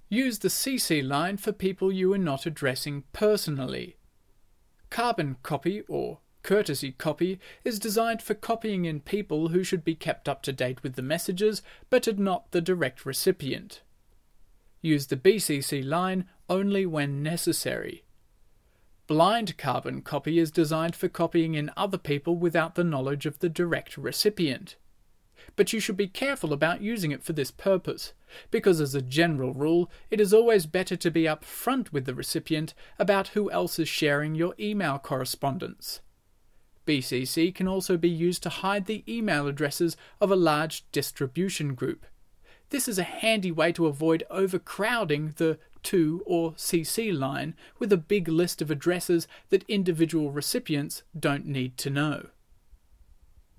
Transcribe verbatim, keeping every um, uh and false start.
Use the C C line for people you are not addressing personally. Carbon copy, or courtesy copy, is designed for copying in people who should be kept up to date with the messages, but are not the direct recipient. Use the B C C line only when necessary. Blind carbon copy is designed for copying in other people without the knowledge of the direct recipient. But you should be careful about using it for this purpose, because as a general rule, it is always better to be upfront with the recipient about who else is sharing your email correspondence. B C C can also be used to hide the email addresses of a large distribution group. This is a handy way to avoid overcrowding the to or C C line with a big list of addresses that individual recipients don't need to know.